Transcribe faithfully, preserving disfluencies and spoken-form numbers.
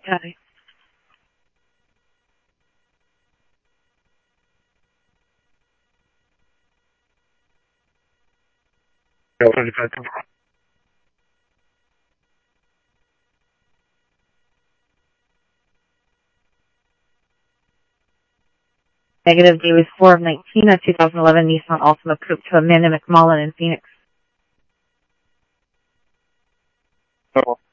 Copy. Negative, Daily four of nineteen, a two thousand eleven Nissan Altima Coupe to Amanda McMullen in Phoenix. Oh.